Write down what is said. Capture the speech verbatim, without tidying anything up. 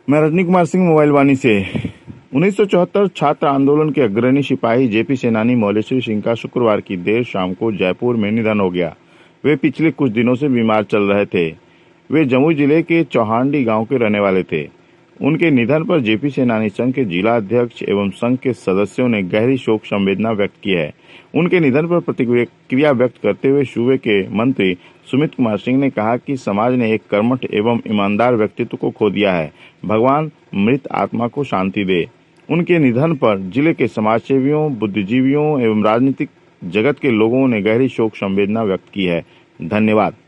मैं रजनी कुमार सिंह, मोबाइल वाणी से। उन्नीस सौ चौहत्तर छात्र आंदोलन के अग्रणी सिपाही जेपी सेनानी मौलेश्वरी सिंह का शुक्रवार की देर शाम को जयपुर में निधन हो गया। वे पिछले कुछ दिनों से बीमार चल रहे थे। वे जमुई जिले के चौहानडी गांव के रहने वाले थे। उनके निधन पर जेपी सेनानी संघ के जिला अध्यक्ष एवं संघ के सदस्यों ने गहरी शोक संवेदना व्यक्त की है। उनके निधन पर प्रतिक्रिया व्यक्त करते हुए सूबे के मंत्री सुमित कुमार सिंह ने कहा कि समाज ने एक कर्मठ एवं ईमानदार व्यक्तित्व को खो दिया है। भगवान मृत आत्मा को शांति दे। उनके निधन पर जिले के समाजसेवियों, बुद्धिजीवियों एवं राजनीतिक जगत के लोगों ने गहरी शोक संवेदना व्यक्त की है। धन्यवाद।